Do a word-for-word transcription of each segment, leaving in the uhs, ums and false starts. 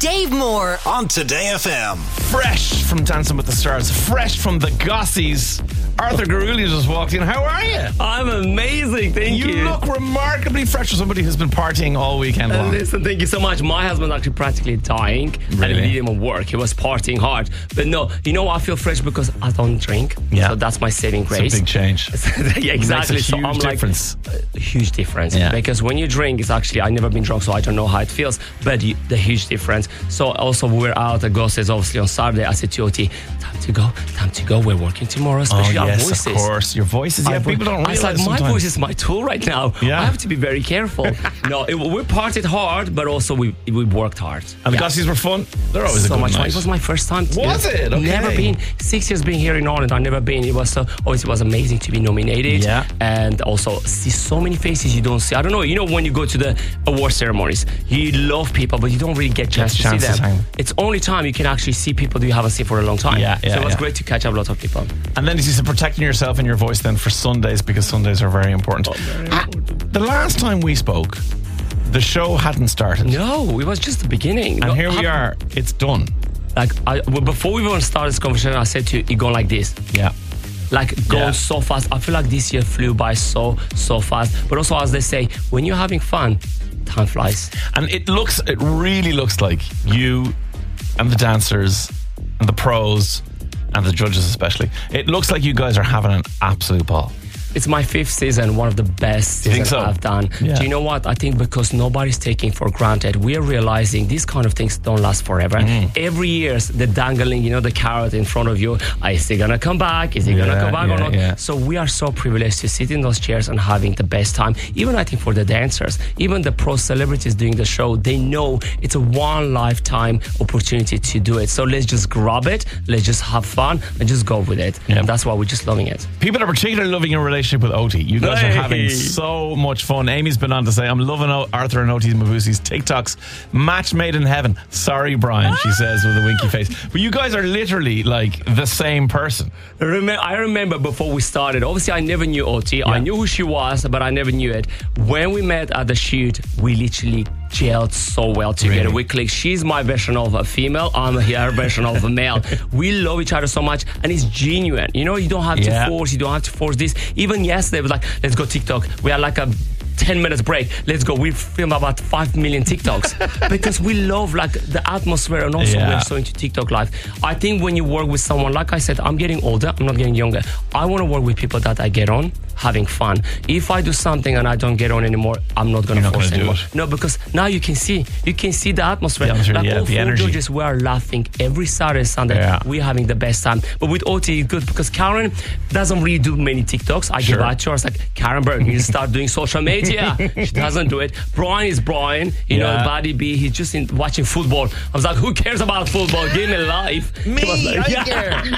Dave Moore on Today F M. Fresh from Dancing with the Stars, fresh from the Gossies, Arthur Garuli just walked in. How are you? I'm amazing, thank you. You look remarkably fresh for somebody who's been partying all weekend Uh, long. listen, thank you so much. My husband's actually practically dying. Really? And he didn't even work. He was partying hard. But no, you know, I feel fresh because I don't drink. Yeah. So that's my saving grace. It's a big change. Yeah, exactly. Makes a So huge I'm like, difference. a huge difference. Yeah. Because when you drink, it's actually, I've never been drunk, so I don't know how it feels, but you, the huge difference. So also, we we're out at Gossies, obviously, on Saturday. I said to O T, time to go, time to go. We're working tomorrow, especially oh, our yes, voices. of course. Your voices. Yeah, I people don't I realize was like, my sometimes. voice is my tool right now. Yeah. I have to be very careful. No, it, we partied hard, but also we we worked hard. And the Yeah. Gossies were fun. They're always a So good much fun. night. It was my first time. To Was it? Okay. Never been. Six years being here in Ireland. I've never been. It was so, obviously, it was amazing to be nominated. Yeah. And also see so many faces you don't see. I don't know. You know, when you go to the award ceremonies, you love people, but you don't really get a chance, Get a to chance see to them. hang. It's only time you can actually see people that you haven't seen for a long time. Yeah, yeah, So it was yeah. great to catch up a lot of people. And then you said protecting yourself and your voice then for Sundays, because Sundays are very important. Oh, very Ah, the last time we spoke, the show hadn't started. No, it was just the beginning. And No, here we I- are. It's done. Like, I, well, before we even started this conversation, I said to you, you're going like this. Yeah. Like going Yeah. so fast. I feel like this year flew by so, so fast. But also, as they say, when you're having fun, time flies. And it looks, it really looks like you and the dancers and the pros and the judges especially. It looks like you guys are having an absolute ball. It's my fifth season, one of the best You think seasons so? I've done. Yeah. Do you know what? I think because nobody's taking for granted, we are realizing these kind of things don't last forever. Mm. Every year, the dangling, you know, the carrot in front of you. Is he gonna come back? Is he gonna Yeah, come back yeah, or not? yeah. So we are so privileged to sit in those chairs and having the best time. Even I think for the dancers, even the pro celebrities doing the show, they know it's a one lifetime opportunity to do it. So let's just grab it, let's just have fun and just go with it. Yeah. And that's why we're just loving it. People are particularly loving your relationship with O T. You guys are Hey. having so much fun. Amy's been on to say, I'm loving o- Arthur and O T's Mavusi's TikToks. Match made in heaven. Sorry, Brian, she says with a winky face. But you guys are literally like the same person. Remember, I remember before we started, obviously I never knew O T. I knew who she was, but I never knew it. When we met at the shoot, we literally gelled so well together. Really? We clicked. She's my version of a female. I'm her version of a male. We love each other so much, and it's genuine. You know, you don't have Yeah. to force. You don't have to force this. Even yesterday, it was like, let's go TikTok. We had like a ten minutes break. Let's go. We filmed about five million TikToks because we love like the atmosphere, and also Yeah. we're so into TikTok live. I think when you work with someone, like I said, I'm getting older. I'm not getting younger. I want to work with people that I get on, having fun. If I do something and I don't get on anymore, I'm not going You're to not force gonna do anymore. it. No, because now you can see, you can see the atmosphere. The atmosphere, like yeah, all the four energy. judges, we are laughing every Saturday, Sunday. Yeah. We're having the best time. But with O T, it's good because Karen doesn't really do many TikToks. I Sure. give her to her. It's like, Karen Berg, you start doing social media. She doesn't do it. Brian is Brian. You Yeah. know, Buddy B, he's just in watching football. I was like, who cares about football? Give me life. Me, He was like, I yeah.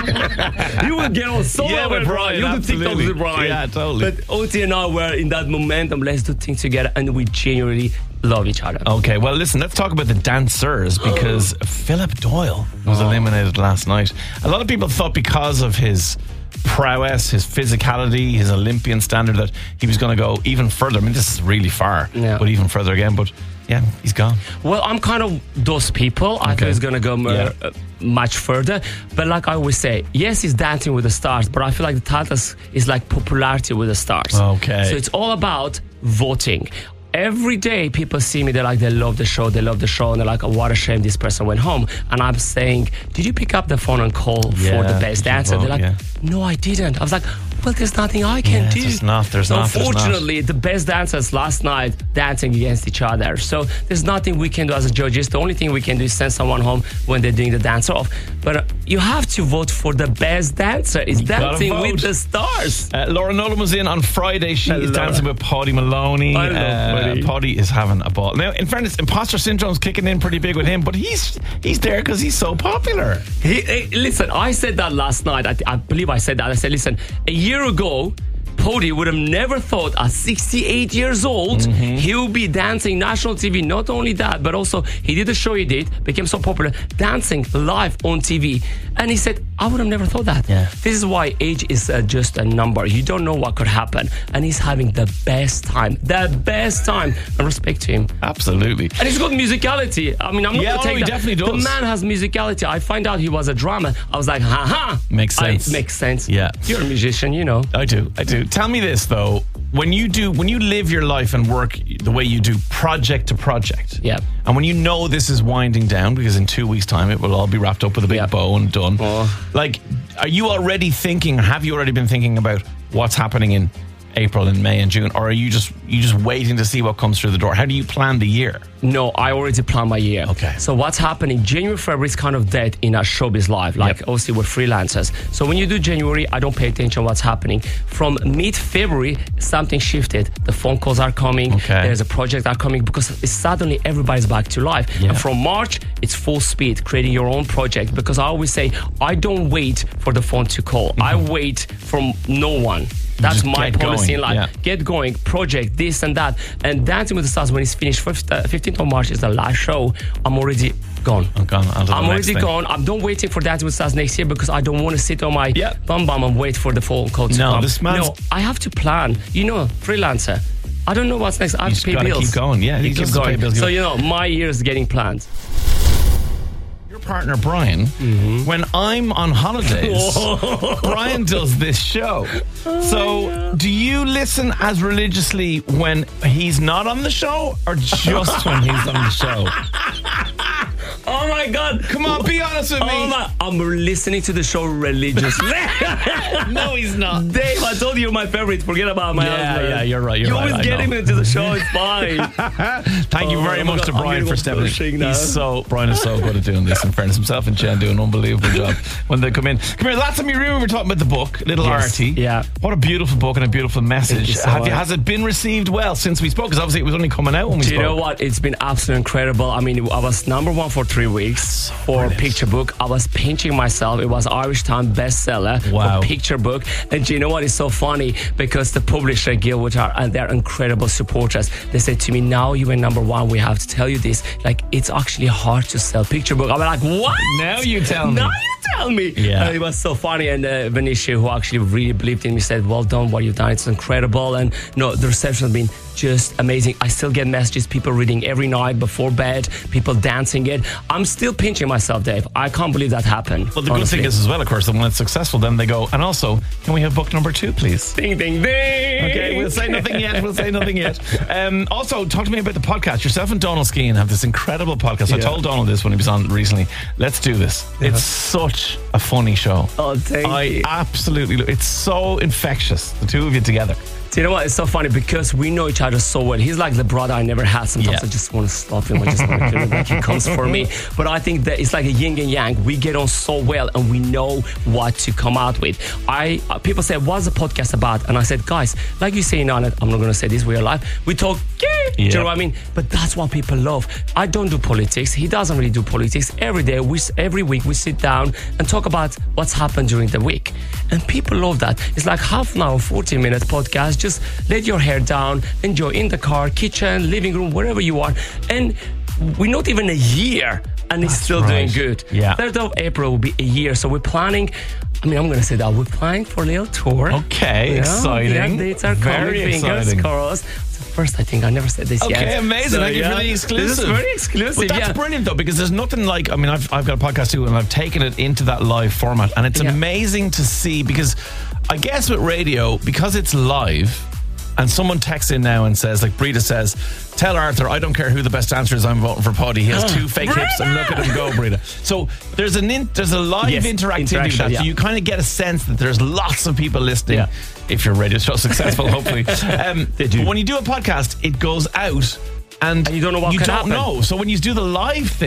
care. You will get on so Yeah, well with with Brian, Brian. You do TikToks absolutely. with Brian. Yeah, totally. But O T and I were in that momentum. Let's do things together. And we genuinely love each other. Okay, well, listen, let's talk about the dancers because Philip Doyle was Oh. eliminated last night. A lot of people thought because of his prowess, his physicality, his Olympian standard that he was going to go even further. I mean, this is really far, Yeah. but even further again. But yeah, he's gone. Well, I'm kind of those people. I Okay. thought it's going to go more, Yeah. uh, much further. But like I always say, yes, it's Dancing with the Stars, but I feel like the title is like Popularity with the Stars. Okay. So it's all about voting. Every day people see me, they're like, they love the show, they love the show, and they're like, oh, what a shame this person went home. And I'm saying, did you pick up the phone and call Yeah, for the best did you dancer? vote? They're like, Yeah. no, I didn't. I was like, well, there's nothing I can Yeah, do. there's not, there's so not, there's not. unfortunately, the best dancers last night dancing against each other. So there's nothing we can do as a judges. The only thing we can do is send someone home when they're doing the dance off. But uh, you have to vote for the best dancer. It's You gotta Dancing vote. with the Stars. Uh, Laura Nolan was in on Friday. She is Hello. dancing with Paddy Maloney. I love Paddy. Paddy is having a ball. Now, in fairness, imposter syndrome's kicking in pretty big with him, but he's he's there because he's so popular. He, he- listen, I said that last night. I, I believe I said that. I said, listen, a year ago, Pody would have never thought at sixty-eight years old mm-hmm. he would be dancing national T V. Not only that, but also he did a show he did, became so popular, dancing live on T V. And he said, I would have never thought that. Yeah. This is why age is uh, just a number. You don't know what could happen. And he's having the best time. The best time. And respect to him. Absolutely. And he's got musicality. I mean, I'm not yeah, going to take oh, he that. definitely does. The man has musicality. I find out he was a drummer. I was like, ha ha. Makes sense. I, makes sense. Yeah. You're a musician, you know. I do. I do. Tell me this, though. When you do, when you live your life and work the way you do, project to project, yeah, and when you know this is winding down because in two weeks' time it will all be wrapped up with a big yeah. bow and done. Oh. Like, are you already thinking? Have you already been thinking about what's happening in April and May and June, or are you just you just waiting to see what comes through the door? How do you plan the year? No, I already plan my year. Okay. So what's happening? January, February is kind of dead in our showbiz life. Like yep. obviously we're freelancers. So when you do January, I don't pay attention what's happening. From mid-February, something shifted. The phone calls are coming. Okay. There's a project are coming because it's suddenly everybody's back to life. Yeah. And from March, it's full speed, creating your own project. Because I always say, I don't wait for the phone to call. Mm-hmm. I wait from no one. That's my policy in life. Yeah. Get going, project, this and that. And Dancing with the Stars, when it's finished, fifteenth of March is the last show. I'm already gone. I'm gone. I'm already gone. I'm not waiting for Dancing with the Stars next year because I don't want to sit on my yeah. bum bum and wait for the phone call to no, come. This man's... No, I have to plan. You know, freelancer. I don't know what's next. I have you to pay gotta bills. Keep going. Yeah, you keep going. Bills. So, you know, my year is getting planned. Your partner, Brian, mm-hmm. when I'm on holidays, Brian does this show. Oh so, do you listen as religiously when he's not on the show or just when he's on the show? Oh my God. Come on, be honest with me. Oh my, I'm listening to the show religiously. No, he's not. Dave, I told you you're my favorite. Forget about my yeah, husband. Yeah, you're right. You're you right. always get him into the show. It's fine. Thank you very oh, much to Brian for stepping in. Now. He's so Brian is so good at doing this. In fairness, himself and Jen do an unbelievable job when they come in. Come here, last time you remember we were talking about the book, Little yes, Artie. Yeah. What a beautiful book and a beautiful message. So Have you, has it been received well since we spoke? Because obviously it was only coming out when we do spoke. You know what? It's been absolutely incredible. I mean, I was number one for three weeks for Brilliant. Picture book. I was pinching myself. It was Irish Times bestseller wow. for picture book. And you know what? It's so funny because the publisher Guild, which are and they're incredible supporters, they said to me, now you are number one. We have to tell you this. Like, it's actually hard to sell picture book. I'm like, what? Now you tell me. Now you tell me. Yeah. Uh, it was so funny. And uh, Venetia, who actually really believed in me, said, well done, what you've done. It's incredible. And no, the reception has been just amazing. I still get messages, people reading every night before bed, people dancing it. I'm still pinching myself, Dave. I can't believe that happened. Well, the honestly. good thing is as well, of course, that when it's successful, then they go, and also, can we have book number two, please? Ding, ding, ding. Okay, we'll say nothing yet. We'll say nothing yet. Um, also, talk to me about the podcast. Yourself and Donald Skeen have this incredible podcast. Yeah. I told Donald this when he was on recently. Let's do this. Yeah. It's such a funny show. Oh, thank I you. absolutely, it's so infectious, the two of you together. Do you know what? It's so funny because we know each other so well. He's like the brother I never had. Sometimes yeah. I just want to stop him. I just want to kill him. Like he comes for me. But I think that it's like a yin and yang. We get on so well and we know what to come out with. I uh, people say, what's the podcast about? And I said, guys, like you say, Nana, I'm not going to say this, we're live. We talk, yeah. Do you know what I mean? But that's what people love. I don't do politics. He doesn't really do politics. Every day, we every week, we sit down and talk about what's happened during the week. And people love that. It's like half an hour, forty minute podcast. Just let your hair down, enjoy in the car, kitchen, living room, wherever you are. And we're not even a year and it's That's still right. doing good. Yeah. third of April will be a year. So we're planning, I mean, I'm going to say that we're planning for a little tour. Okay, yeah, exciting. Yeah, dates are Very coming, fingers exciting. crossed. First, I think I never said this okay, yet. Okay, amazing. So, Thank yeah, you for the exclusive. This is very exclusive. But that's yeah. brilliant though, because there's nothing like, I mean, I've, I've got a podcast too, and I've taken it into that live format, and it's yeah. amazing to see, because I guess with radio, because it's live, and someone texts in now and says, like Brita says, tell Arthur, I don't care who the best dancer is, I'm voting for Poddy. He has two fake Brita! hips, and look at him go, Brita. So there's an in, there's a live Yes, interactivity with that. yeah. So you kind of get a sense that there's lots of people listening. Yeah. If your radio show successful, hopefully. Um, They do. But when you do a podcast, it goes out. And, And you don't know what you could don't happen. know. So when you do the live thing,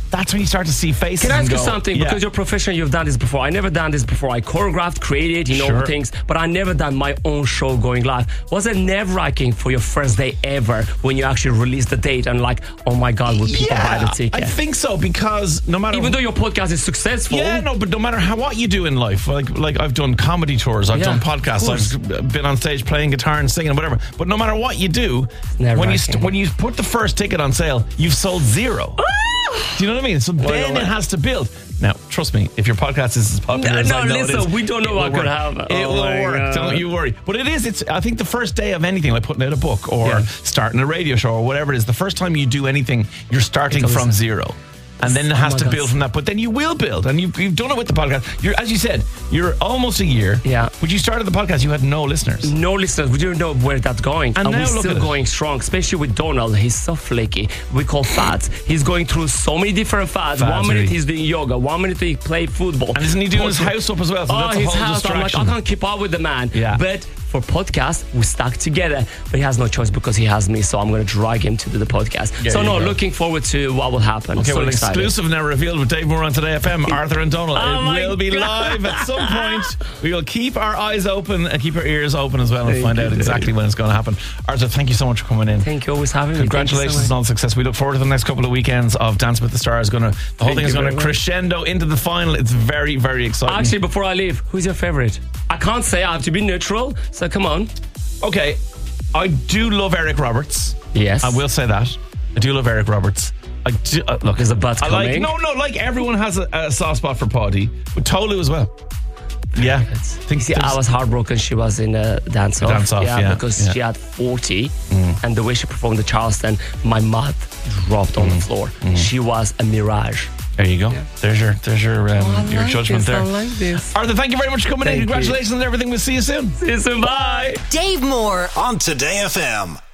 that's when you start to see faces. Can I ask and you go, something? yeah. Because you're professional, you've done this before. I never done this before. I choreographed, created, you know, Sure. things, but I never done my own show going live. Was it nerve-wracking for your first day ever when you actually released the date and like, oh my God, will people buy the ticket? I think so, because no matter Even though your podcast is successful. Yeah, no, but no matter how what you do in life, like like I've done comedy tours, I've Yeah, done of podcasts, course. I've been on stage playing guitar and singing and whatever. But no matter what you do, nerve-wracking. when you st- when you put the first ticket on sale, you've sold zero. Do you know what I mean? So then away. it has to build. Now, trust me, if your podcast is as popular No, as no, I know listen, it is, we don't know it what will could work. happen. It Oh will my work. God. Don't you worry. But it is. It's. I think the first day of anything, like putting out a book or Yeah. starting a radio show or whatever it is, the first time you do anything, you're starting It's from always- zero. And then it Oh has my to God. build from that. But then you will build. And you've, you've done it with the podcast. You're, as you said, you're almost a year. Yeah. When you started the podcast, you had no listeners. No listeners, we didn't know where that's going. And And, now we're look still at it. going strong, especially with Donald. He's so flaky. We call fads. He's going through so many different fads. Fads, one minute really. he's doing yoga, one minute he play football. And isn't he doing his house up as well? So Oh, that's a his whole house. I'm like, distraction. I can't keep up with the man. Yeah. But for podcast, we stuck together. But he has no choice because he has me, so I'm going to drag him to do the podcast. There so you no, go. looking forward to what will happen. Okay, so well, excited. exclusive now revealed with Dave Moore on Today F M, Arthur and Donald. Oh it my will be God. live at some point. We will keep our eyes open and keep our ears open as well and Thank find you, out Dave. exactly when it's going to happen. Arthur, thank you so much for coming in. Thank you, always having me. Thank you so Congratulations much. on all the success. We look forward to the next couple of weekends of Dance with the Stars. Going to the whole Thank thing is you going to very much. crescendo into the final. It's very, very exciting. Actually, before I leave, who's your favorite? I can't say. I have to be neutral. So come on. okay, I do love Eric Roberts. Yes. I will say that. I do love Eric Roberts. I do, uh, look, There's a but I like coming. no, no. Like everyone has a, a soft spot for Paddy, but Tolu as well. Yeah, think See, I there's- was heartbroken. She was in a dance off. Dance Off, yeah, because yeah. she had forty, and the way she performed the Charleston, my mouth dropped on the floor. She was a mirage. There you go. There's your there's your um, your like judgment this, there. I like this. Arthur, thank you very much for coming Thank in. you. Congratulations on everything. We'll see you soon. See you soon. Bye. Dave Moore on Today F M.